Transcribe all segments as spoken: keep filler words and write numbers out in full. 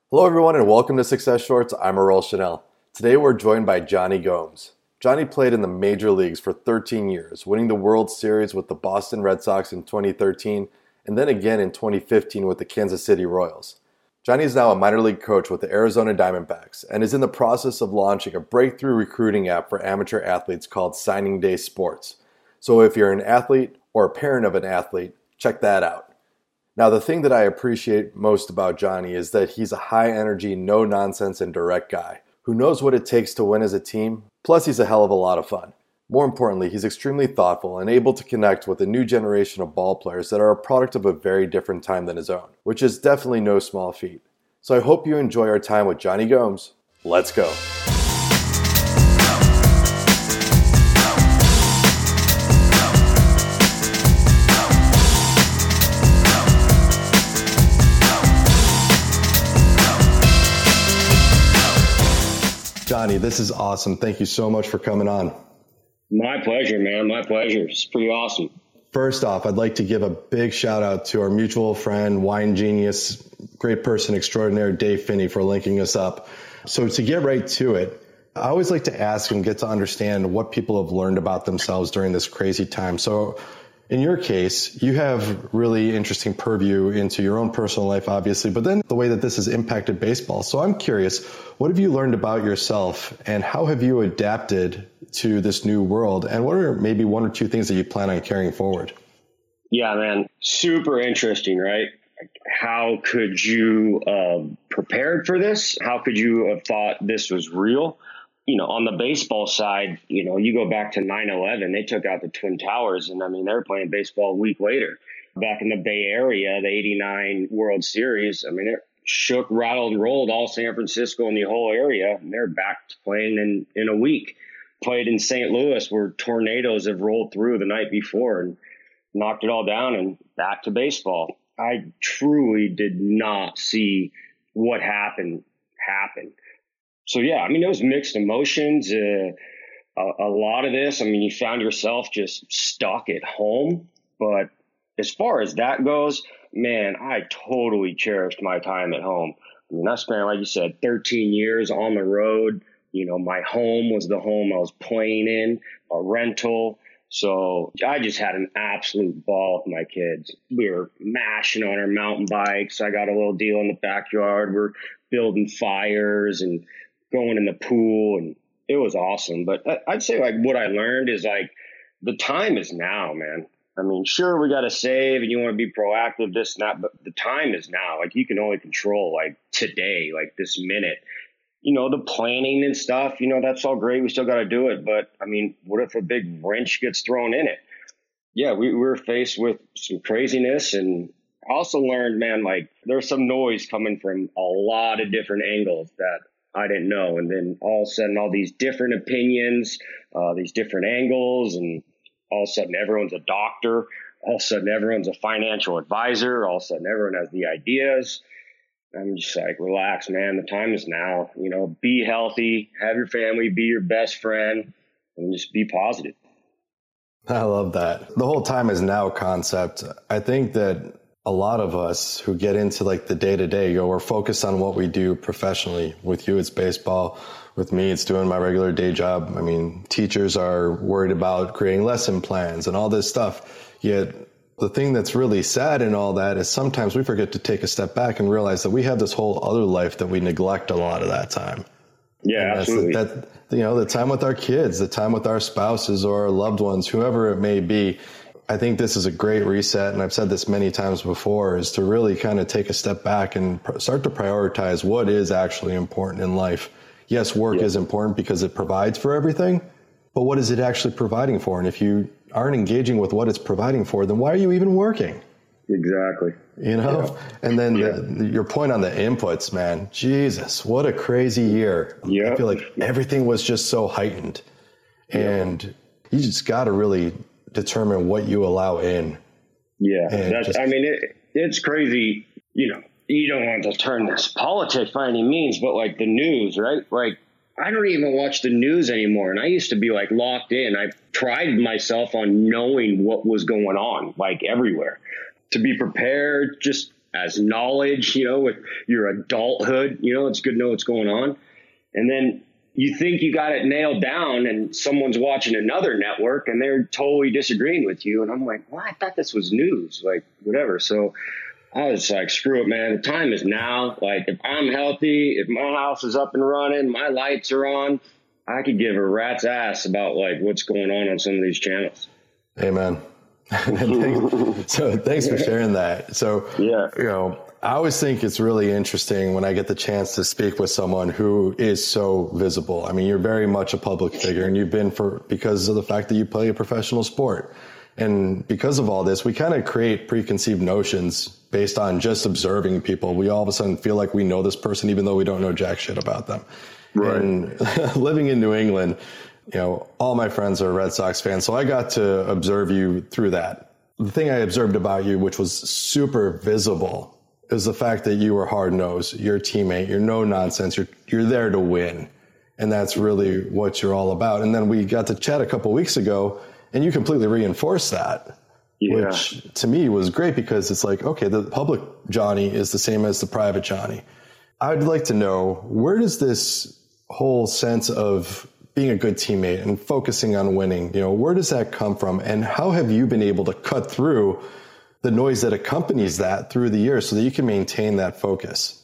Hello everyone and welcome to Success Shorts. I'm Aurel Chanel. Today we're joined by Jonny Gomes. Jonny played in the major leagues for thirteen years, winning the World Series with the Boston Red Sox in twenty thirteen and then again in twenty fifteen with the Kansas City Royals. Jonny is now a minor league coach with the Arizona Diamondbacks and is in the process of launching a breakthrough recruiting app for amateur athletes called Signing Day Sports. So if you're an athlete or a parent of an athlete, check that out. Now, the thing that I appreciate most about Jonny is that he's a high-energy, no-nonsense, and direct guy who knows what it takes to win as a team, plus he's a hell of a lot of fun. More importantly, he's extremely thoughtful and able to connect with a new generation of ball players that are a product of a very different time than his own, which is definitely no small feat. So I hope you enjoy our time with Jonny Gomes. Let's go. Jonny, this is awesome. Thank you so much for coming on. My pleasure, man. My pleasure. It's pretty awesome. First off, I'd like to give a big shout out to our mutual friend, wine genius, great person extraordinaire, Dave Finney, for linking us up. So to get right to it, I always like to ask and get to understand what people have learned about themselves during this crazy time. So in your case, you have really interesting purview into your own personal life, obviously, but then the way that this has impacted baseball. So I'm curious, what have you learned about yourself and how have you adapted to this new world? And what are maybe one or two things that you plan on carrying forward? Yeah, man. Super interesting, right? How could you uh, prepared for this? How could you have thought this was real? You know, on the baseball side, you know, you go back to nine eleven, they took out the Twin Towers, and I mean, they were playing baseball a week later. Back in the Bay Area, the eighty-nine World Series, I mean, it shook, rattled, and rolled all San Francisco and the whole area, and they're back to playing in, in a week. Played in Saint Louis, where tornadoes have rolled through the night before and knocked it all down, and back to baseball. I truly did not see what happened happen. So, yeah, I mean, it was mixed emotions. Uh, a, a lot of this, I mean, you found yourself just stuck at home. But as far as that goes, man, I totally cherished my time at home. I mean, I spent, like you said, thirteen years on the road. You know, my home was the home I was playing in, a rental. So I just had an absolute ball with my kids. We were mashing on our mountain bikes. I got a little deal in the backyard. We're building fires and going in the pool, and it was awesome. But I'd say, like, what I learned is, like, the time is now, man. I mean, sure, we got to save and you want to be proactive, this and that, but the time is now. Like, you can only control, like, today, like this minute. You know, the planning and stuff, you know, that's all great. We still got to do it. But, I mean, what if a big wrench gets thrown in it? Yeah, we, we were faced with some craziness. And I also learned, man, like, there's some noise coming from a lot of different angles that I didn't know. And then all of a sudden, all these different opinions, uh, these different angles, and all of a sudden everyone's a doctor. All of a sudden everyone's a financial advisor. All of a sudden everyone has the ideas. I'm just like, relax, man. The time is now. You know, be healthy, have your family, be your best friend, and just be positive. I love that. The whole time is now concept. I think that a lot of us who get into like the day to day, you know, we're focused on what we do professionally. With you, it's baseball. With me, it's doing my regular day job. I mean, teachers are worried about creating lesson plans and all this stuff. Yet the thing that's really sad in all that is sometimes we forget to take a step back and realize that we have this whole other life that we neglect a lot of that time. Yeah, absolutely. That, you know, the time with our kids, the time with our spouses or our loved ones, whoever it may be. I think this is a great reset, and I've said this many times before, is to really kind of take a step back and pr- start to prioritize what is actually important in life. Yes, work yeah. is important because it provides for everything, but what is it actually providing for? And if you aren't engaging with what it's providing for, then why are you even working? Exactly. You know, yeah. and then yeah. the, your point on the inputs, man, Jesus, what a crazy year. Yeah. I feel like everything was just so heightened, and yeah. you just got to really determine what you allow in. Yeah. That's, just, I mean, it, it's crazy. You know, you don't want to turn this politics by any means, but like the news, right? Like, I don't even watch the news anymore. And I used to be like locked in. I prided myself on knowing what was going on, like everywhere. To be prepared, just as knowledge, you know, with your adulthood. You know, it's good to know what's going on. And then you think you got it nailed down, and someone's watching another network and they're totally disagreeing with you. And I'm like, well, I thought this was news, like whatever. So I was like, screw it, man. The time is now. Like, if I'm healthy, if my house is up and running, my lights are on, I could give a rat's ass about like what's going on on some of these channels. Amen. So thanks for sharing that. So, yeah, you know, I always think it's really interesting when I get the chance to speak with someone who is so visible. I mean, you're very much a public figure, and you've been for because of the fact that you play a professional sport. And because of all this, we kind of create preconceived notions based on just observing people. We all of a sudden feel like we know this person, even though we don't know jack shit about them. Right. And living in New England, you know, all my friends are Red Sox fans. So I got to observe you through that. The thing I observed about you, which was super visible, is the fact that you were hard nosed. You're a teammate. You're no nonsense. You're, you're there to win. And that's really what you're all about. And then we got to chat a couple weeks ago, and you completely reinforced that, yeah. Which to me was great, because it's like, okay, the public Johnny is the same as the private Johnny. I'd like to know, where does this whole sense of being a good teammate and focusing on winning, you know, where does that come from? And how have you been able to cut through the noise that accompanies that through the years so that you can maintain that focus?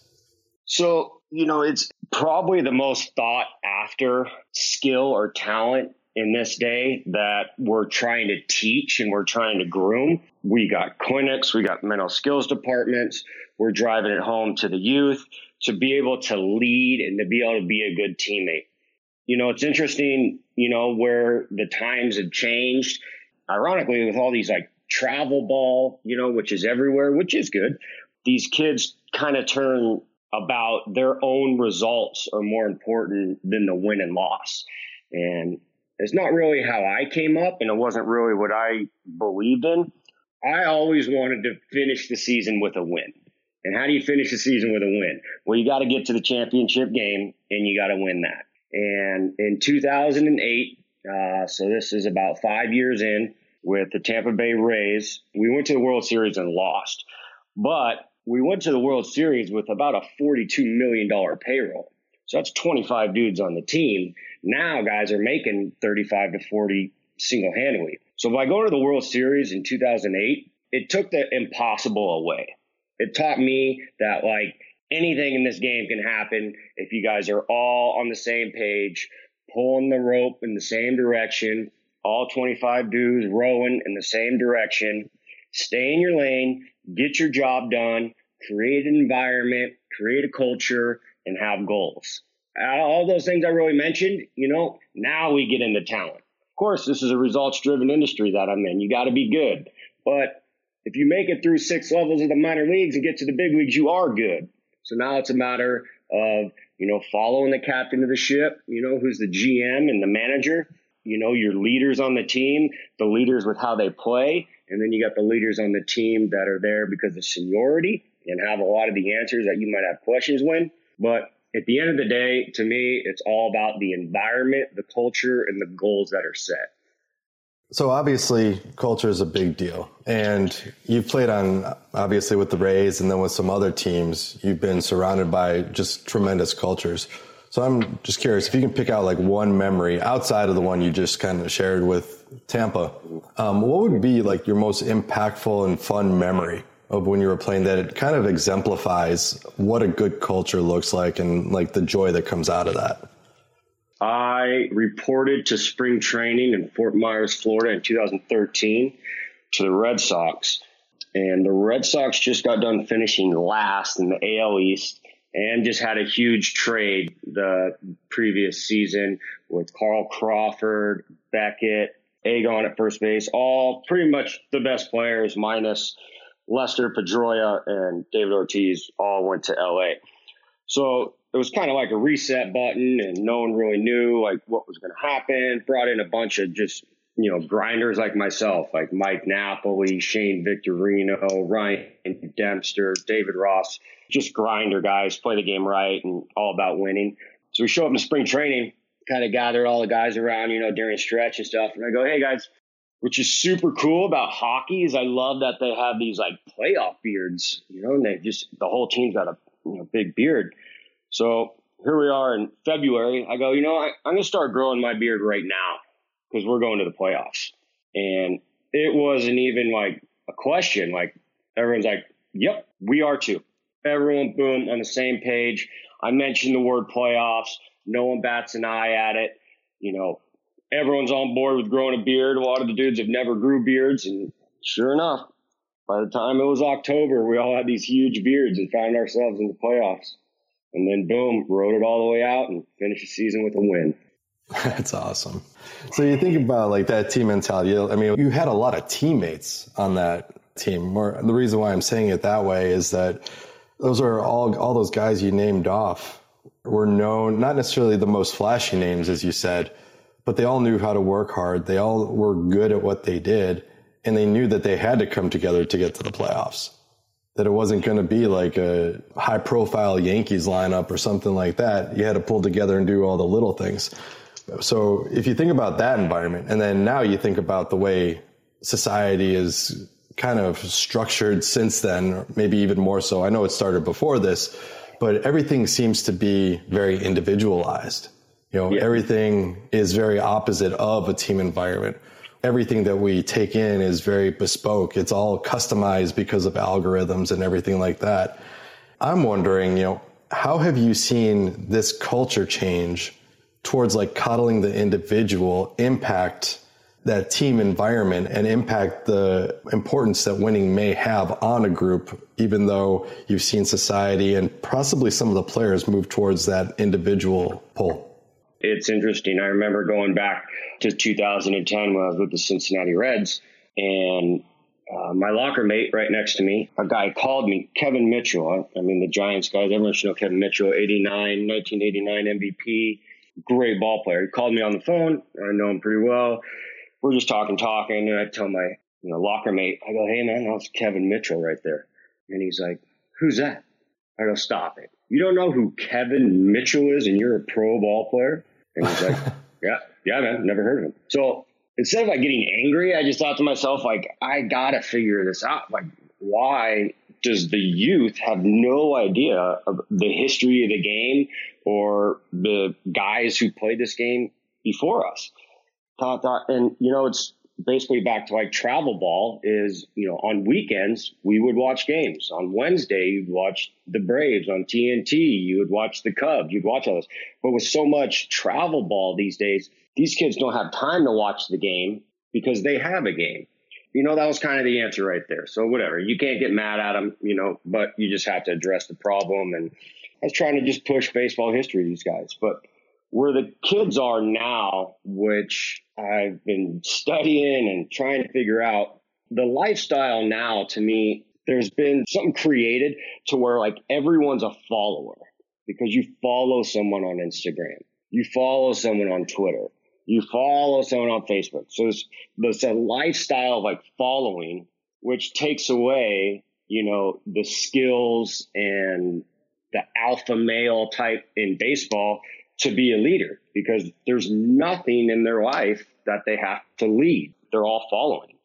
So, you know, it's probably the most sought after skill or talent in this day that we're trying to teach and we're trying to groom. We got clinics, we got mental skills departments. We're driving it home to the youth to be able to lead and to be able to be a good teammate. You know, it's interesting, you know, where the times have changed. Ironically, with all these like travel ball, you know, which is everywhere, which is good. These kids kind of turn about their own results are more important than the win and loss. And it's not really how I came up, and it wasn't really what I believed in. I always wanted to finish the season with a win. And how do you finish the season with a win? Well, you got to get to the championship game, and you got to win that. And in two thousand eight, uh, so this is about five years in, with the Tampa Bay Rays, we went to the World Series and lost. But we went to the World Series with about a forty-two million dollars payroll. So that's twenty-five dudes on the team. Now guys are making thirty-five to forty single-handedly. So by going to the World Series in two thousand eight, it took the impossible away. It taught me that, like, anything in this game can happen if you guys are all on the same page, pulling the rope in the same direction, all twenty-five dudes rowing in the same direction. Stay in your lane, get your job done, create an environment, create a culture, and have goals. All those things I really mentioned, you know, now we get into talent. Of course, this is a results-driven industry that I'm in. You got to be good. But if you make it through six levels of the minor leagues and get to the big leagues, you are good. So now it's a matter of, you know, following the captain of the ship, you know, who's the G M and the manager, you know, your leaders on the team, the leaders with how they play. And then you got the leaders on the team that are there because of seniority and have a lot of the answers that you might have questions when. But at the end of the day, to me, it's all about the environment, the culture, and the goals that are set. So obviously, culture is a big deal. And you've played on, obviously, with the Rays and then with some other teams. You've been surrounded by just tremendous cultures. So I'm just curious, if you can pick out like one memory outside of the one you just kind of shared with Tampa, um, what would be like your most impactful and fun memory of when you were playing that it kind of exemplifies what a good culture looks like and like the joy that comes out of that? I reported to spring training in Fort Myers, Florida in two thousand thirteen to the Red Sox. And the Red Sox just got done finishing last in the A L East and just had a huge trade the previous season with Carl Crawford, Beckett, Agon at first base, all pretty much the best players minus Lester Pedroia and David Ortiz all went to L A. So it was kind of like a reset button, and no one really knew like what was going to happen. Brought in a bunch of just, you know, grinders like myself, like Mike Napoli, Shane Victorino, Ryan Dempster, David Ross, just grinder guys, play the game right and all about winning. So we show up in spring training, kind of gathered all the guys around, you know, during stretch and stuff. And I go, hey guys, which is super cool about hockey is I love that they have these like playoff beards, you know, and they just, the whole team's got a you know, big beard. So here we are in February. I go, you know, I, I'm going to start growing my beard right now because we're going to the playoffs. And it wasn't even like a question. Like everyone's like, yep, we are too. Everyone, boom, on the same page. I mentioned the word playoffs. No one bats an eye at it. You know, everyone's on board with growing a beard. A lot of the dudes have never grew beards. And sure enough, by the time it was October, we all had these huge beards and found ourselves in the playoffs. And then, boom, rode it all the way out and finished the season with a win. That's awesome. So you think about like that team mentality. I mean, you had a lot of teammates on that team. Or the reason why I'm saying it that way is that those are all, all those guys you named off were known, not necessarily the most flashy names, as you said, but they all knew how to work hard. They all were good at what they did, and they knew that they had to come together to get to the playoffs. That it wasn't going to be like a high profile Yankees lineup or something like that. You had to pull together and do all the little things. So if you think about that environment, and then now you think about the way society is kind of structured since then, maybe even more so. I know it started before this, but everything seems to be very individualized. You know, yeah. Everything is very opposite of a team environment. Everything that we take in is very bespoke. It's all customized because of algorithms and everything like that. I'm wondering, you know, how have you seen this culture change towards like coddling the individual impact that team environment and impact the importance that winning may have on a group, even though you've seen society and possibly some of the players move towards that individual pull? It's interesting. I remember going back to two thousand ten when I was with the Cincinnati Reds, and uh, my locker mate right next to me, a guy called me, Kevin Mitchell. I, I mean, the Giants guys, everyone should know Kevin Mitchell, eighty-nine, nineteen eighty-nine M V P, great ball player. He called me on the phone. I know him pretty well. We're just talking, talking, and I tell my you know locker mate, I go, hey, man, that's Kevin Mitchell right there. And he's like, who's that? I go, stop it. You don't know who Kevin Mitchell is and you're a pro ball player? And he's like, yeah, yeah, man, never heard of him. So instead of like getting angry, I just thought to myself, like, I got to figure this out. Like, why does the youth have no idea of the history of the game or the guys who played this game before us? Thought, thought, and, you know, it's basically back to like travel ball is, you know, on weekends, we would watch games. On Wednesday, you'd watch the Braves. On T N T, you would watch the Cubs. You'd watch all this. But with so much travel ball these days, these kids don't have time to watch the game because they have a game. You know, that was kind of the answer right there. So whatever, you can't get mad at them, you know, but you just have to address the problem. And I was trying to just push baseball history to these guys. But where the kids are now, which I've been studying and trying to figure out, the lifestyle now, to me, there's been something created to where like everyone's a follower because you follow someone on Instagram, you follow someone on Twitter, you follow someone on Facebook. So it's, it's a lifestyle of like following, which takes away, you know, the skills and the alpha male type in baseball to be a leader, because there's nothing in their life that they have to lead. They're all following.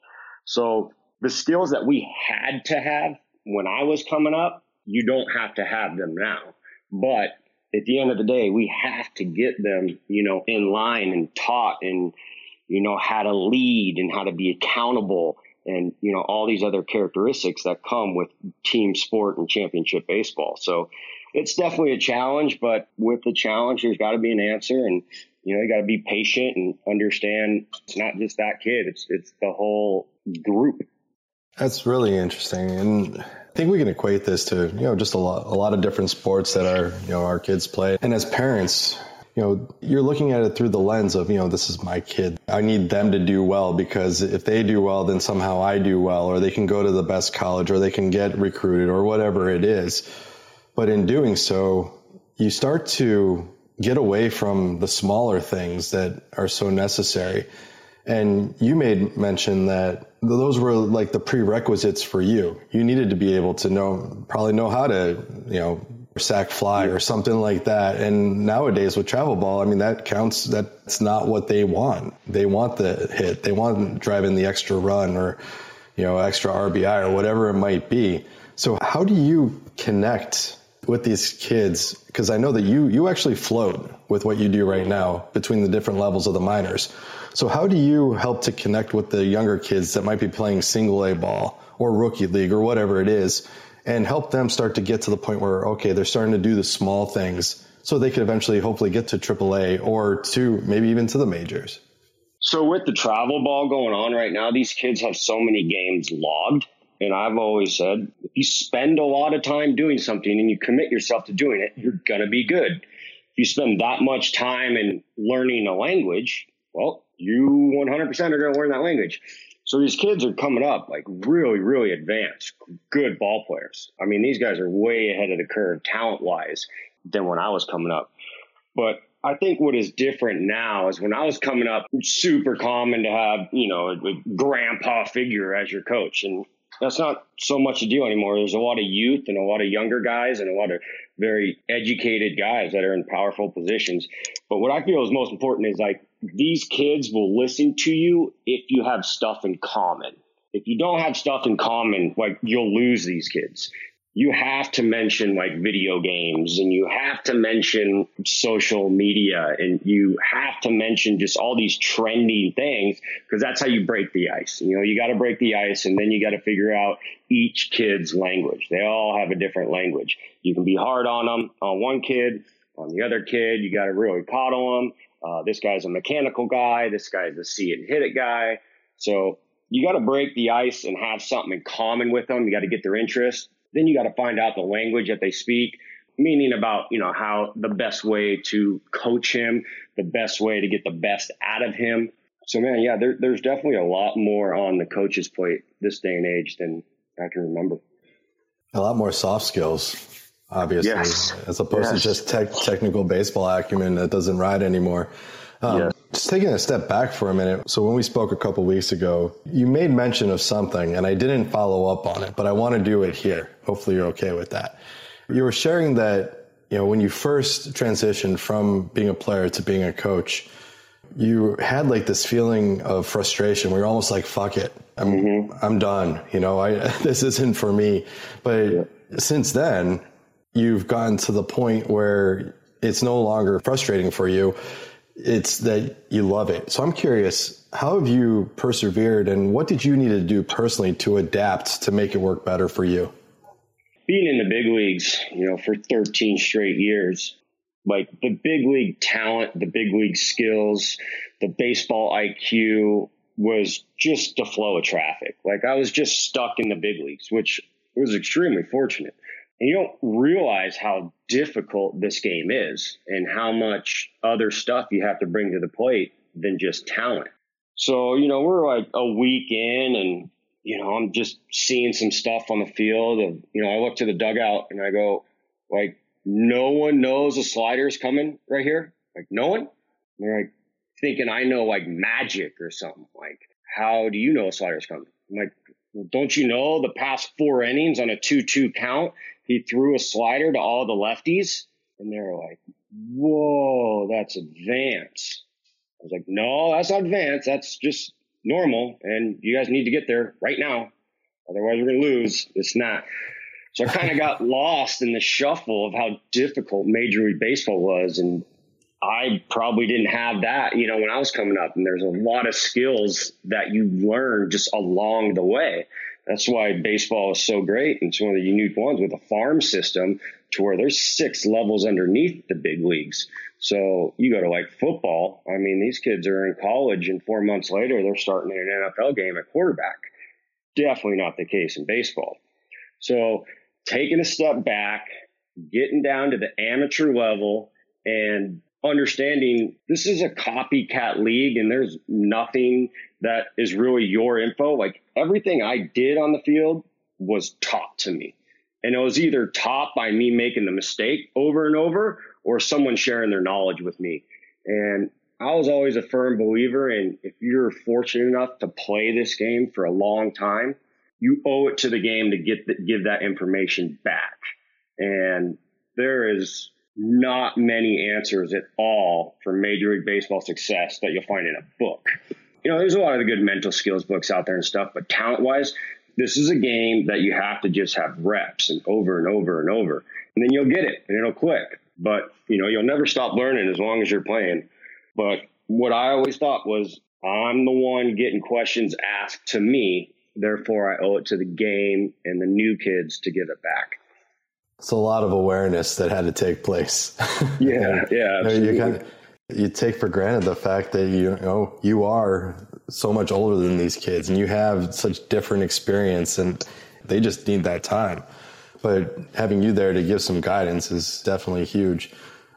So the skills that we had to have when I was coming up, you don't have to have them now. But at the end of the day, we have to get them, you know, in line and taught and, you know, how to lead and how to be accountable and, you know, all these other characteristics that come with team sport and championship baseball. So it's definitely a challenge, but with the challenge, there's got to be an answer. And, you know, you got to be patient and understand it's not just that kid. It's, it's the whole group. That's really interesting. And I think we can equate this to, you know, just a lot, a lot of different sports that our, you know, our kids play. And as parents, you know, you're looking at it through the lens of, you know, this is my kid. I need them to do well, because if they do well, then somehow I do well, or they can go to the best college, or they can get recruited, or whatever it is. But in doing so, you start to get away from the smaller things that are so necessary. And you made mention that those were like the prerequisites for you. You needed to be able to know, probably know how to, you know, sack fly or something like that. And nowadays with travel ball, I mean, that counts. That's not what they want. They want the hit. They want driving the extra run or, you know, extra R B I or whatever it might be. So how do you connect with these kids? Because I know that you, you actually float with what you do right now between the different levels of the minors. So how do you help to connect with the younger kids that might be playing single A ball or rookie league or whatever it is, and help them start to get to the point where, okay, they're starting to do the small things so they could eventually hopefully get to triple A or to maybe even to the majors? So with the travel ball going on right now, these kids have so many games logged. And I've always said, if you spend a lot of time doing something and you commit yourself to doing it, you're going to be good. If you spend that much time in learning a language, well, you one hundred percent are going to learn that language. So these kids are coming up like really, really advanced, good ball players. I mean, these guys are way ahead of the curve talent-wise than when I was coming up. But I think what is different now is when I was coming up, it's super common to have, you know, a, a grandpa figure as your coach. And that's not so much a deal anymore. There's a lot of youth and a lot of younger guys and a lot of very educated guys that are in powerful positions. But what I feel is most important is like these kids will listen to you if you have stuff in common. If you don't have stuff in common, like you'll lose these kids. You have to mention like video games and you have to mention social media and you have to mention just all these trending things because that's how you break the ice. You know, you got to break the ice and then you got to figure out each kid's language. They all have a different language. You can be hard on them on one kid, on the other kid. You got to really coddle them. Uh, this guy's a mechanical guy. This guy's a see it and hit it guy. So you got to break the ice and have something in common with them. You got to get their interest. Then you got to find out the language that they speak, meaning about, you know, how the best way to coach him, the best way to get the best out of him. So, man, yeah, there, there's definitely a lot more on the coach's plate this day and age than I can remember. A lot more soft skills, obviously, yes. as opposed yes. to just tech, technical baseball acumen that doesn't ride anymore. Um, yes. Just taking a step back for a minute. So when we spoke a couple weeks ago, you made mention of something and I didn't follow up on it, but I want to do it here. Hopefully you're okay with that. You were sharing that, you know, when you first transitioned from being a player to being a coach, you had like this feeling of frustration where you're almost like, fuck it. I'm, mm-hmm. I'm done. You know, I, this isn't for me. But yeah. since then you've gotten to the point where it's no longer frustrating for you. It's that you love it. So I'm curious, how have you persevered and what did you need to do personally to adapt to make it work better for you? Being in the big leagues, you know, for thirteen straight years, like the big league talent, the big league skills, the baseball I Q was just the flow of traffic. Like I was just stuck in the big leagues, which was extremely fortunate. And you don't realize how difficult this game is and how much other stuff you have to bring to the plate than just talent. So, you know, we're like a week in and, you know, I'm just seeing some stuff on the field. And, you know, I look to the dugout and I go, like, no one knows a slider's coming right here. Like, no one? And they're like thinking I know like magic or something. Like, how do you know a slider's coming? I'm like, well, don't you know the past four innings on a two two count? He threw a slider to all the lefties, and they were like, whoa, that's advanced. I was like, no, that's not advanced. That's just normal, and you guys need to get there right now. Otherwise, we're going to lose. It's not. So I kind of got lost in the shuffle of how difficult Major League Baseball was, and I probably didn't have that, you know, when I was coming up. And there's a lot of skills that you learn just along the way. That's why baseball is so great. And it's one of the unique ones with a farm system to where there's six levels underneath the big leagues. So you go to like football. I mean, these kids are in college and four months later, they're starting in an N F L game at quarterback. Definitely not the case in baseball. So taking a step back, getting down to the amateur level and understanding this is a copycat league and there's nothing that is really your info. Like everything I did on the field was taught to me. And it was either taught by me making the mistake over and over or someone sharing their knowledge with me. And I was always a firm believer in if you're fortunate enough to play this game for a long time, you owe it to the game to get the, give that information back. And there is not many answers at all for Major League Baseball success that you'll find in a book. You know, there's a lot of the good mental skills books out there and stuff, but talent-wise, this is a game that you have to just have reps and over and over and over, and then you'll get it and it'll click. But, you know, you'll never stop learning as long as you're playing. But what I always thought was, I'm the one getting questions asked to me, therefore I owe it to the game and the new kids to give it back. It's a lot of awareness that had to take place. Yeah, yeah, absolutely. You, kind of, you take for granted the fact that you, you know you are so much older than these kids, and you have such different experience, and they just need that time. But having you there to give some guidance is definitely huge.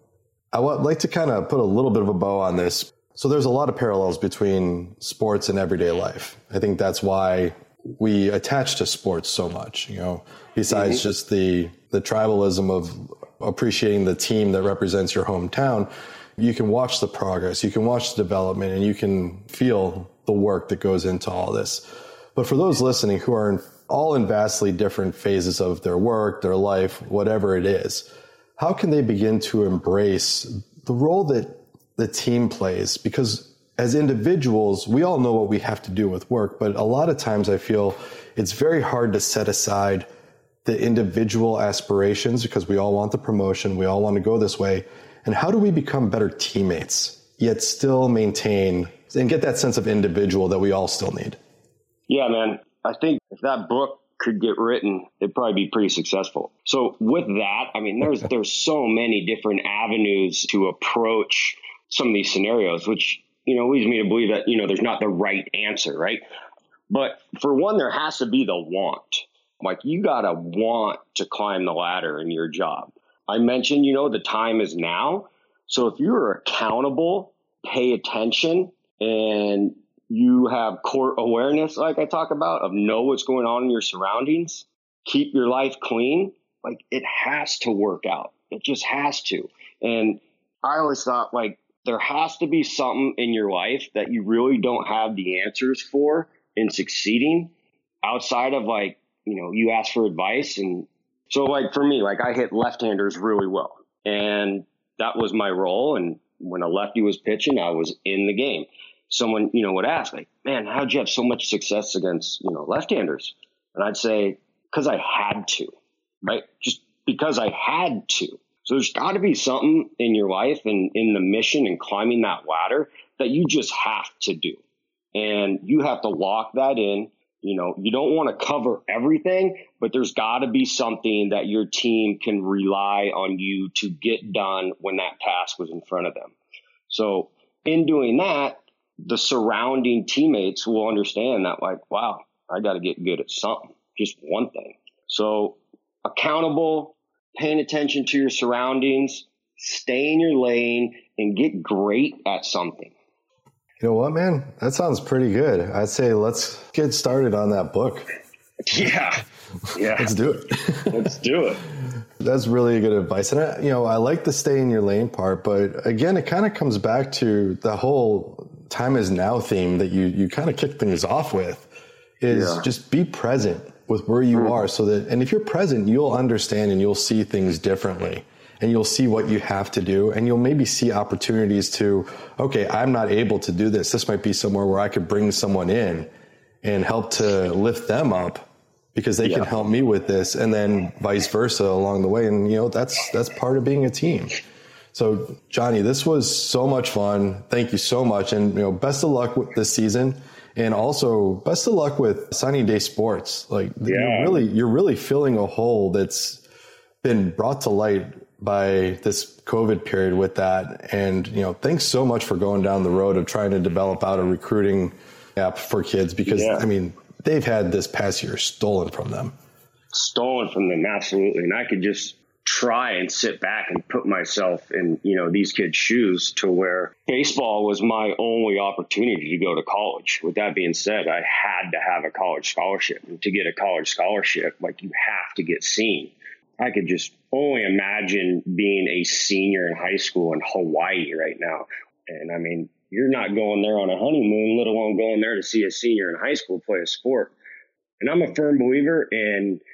I would like to kind of put a little bit of a bow on this. So there's a lot of parallels between sports and everyday life. I think that's why we attach to sports so much, you know, besides mm-hmm. just the, the tribalism of appreciating the team that represents your hometown. You can watch the progress, you can watch the development, and you can feel the work that goes into all this. But for those listening who are in, all in vastly different phases of their work, their life, whatever it is, how can they begin to embrace the role that the team plays? Because as individuals, we all know what we have to do with work, but a lot of times I feel it's very hard to set aside the individual aspirations because we all want the promotion, we all want to go this way. And how do we become better teammates, yet still maintain and get that sense of individual that we all still need? Yeah, man. I think if that book could get written, it'd probably be pretty successful. So with that, I mean, there's there's so many different avenues to approach some of these scenarios, which, you know, leads me to believe that, you know, there's not the right answer, right? But for one, there has to be the want. Like, you got to want to climb the ladder in your job. I mentioned, you know, the time is now. So if you're accountable, pay attention, and you have core awareness, like I talk about, of know what's going on in your surroundings, keep your life clean, like, it has to work out. It just has to. And I always thought, like, there has to be something in your life that you really don't have the answers for in succeeding outside of, like, you know, you ask for advice. And so, like, for me, like, I hit left-handers really well, and that was my role. And when a lefty was pitching, I was in the game. Someone, you know, would ask, like, man, how'd you have so much success against, you know, left-handers? And I'd say, because I had to, right? Just because I had to. So there's got to be something in your life and in the mission and climbing that ladder that you just have to do. And you have to lock that in. You know, you don't want to cover everything, but there's got to be something that your team can rely on you to get done when that task was in front of them. So in doing that, the surrounding teammates will understand that, like, wow, I got to get good at something, just one thing. So accountable, paying attention to your surroundings, stay in your lane, and get great at something. You know what, man? That sounds pretty good. I'd say let's get started on that book. Yeah. Yeah. Let's do it. Let's do it. That's really good advice. And, I, you know, I like the stay in your lane part, but again, it kind of comes back to the whole time is now theme that you, you kind of kick things off with is yeah. just be present with where you mm. are so that, and if you're present, you'll understand and you'll see things differently. And you'll see what you have to do, and you'll maybe see opportunities to, okay, I'm not able to do this. This might be somewhere where I could bring someone in and help to lift them up because they yeah. can help me with this, and then vice versa along the way. And, you know, that's, that's part of being a team. So, Johnny, this was so much fun. Thank you so much. And, you know, best of luck with this season. And also best of luck with Sunny Day Sports. Like, yeah. you're really, you're really filling a hole that's been brought to light by this COVID period with that. And, you know, thanks so much for going down the road of trying to develop out a recruiting app for kids because, yeah. I mean, they've had this past year stolen from them. Stolen from them, absolutely. And I could just try and sit back and put myself in, you know, these kids' shoes to where baseball was my only opportunity to go to college. With that being said, I had to have a college scholarship. And to get a college scholarship, like, you have to get seen. I could just only imagine being a senior in high school in Hawaii right now. And I mean, you're not going there on a honeymoon, let alone going there to see a senior in high school play a sport. And I'm a firm believer in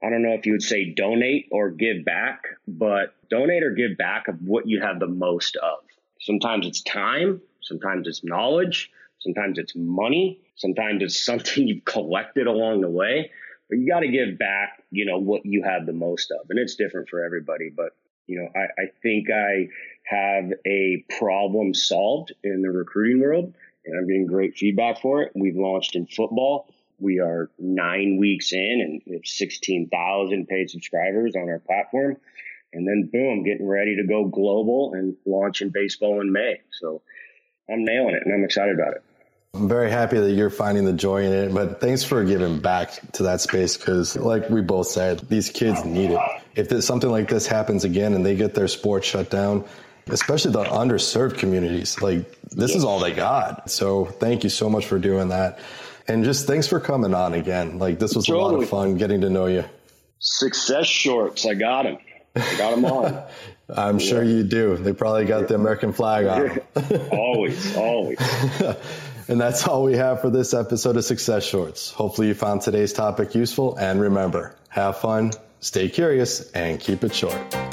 I don't know if you would say donate or give back, but donate or give back of what you have the most of. Sometimes it's time. Sometimes it's knowledge. Sometimes it's money. Sometimes it's something you've collected along the way. But you got to give back, you know, what you have the most of. And it's different for everybody. But, you know, I, I think I have a problem solved in the recruiting world, and I'm getting great feedback for it. We've launched in football. We are nine weeks in, and we have sixteen thousand paid subscribers on our platform. And then, boom, getting ready to go global and launch in baseball in May. So I'm nailing it, and I'm excited about it. I'm very happy that you're finding the joy in it, but thanks for giving back to that space because, like we both said, these kids need it. If there's something like this happens again and they get their sports shut down, especially the underserved communities, like this is all they got. So thank you so much for doing that. And just thanks for coming on again. Like this was totally. A lot of fun getting to know you. Success Shorts, I got them. I got them on. I'm yeah. sure you do. They probably got the American flag on them. Always, always. And that's all we have for this episode of Success Shorts. Hopefully you found today's topic useful. And remember, have fun, stay curious, and keep it short.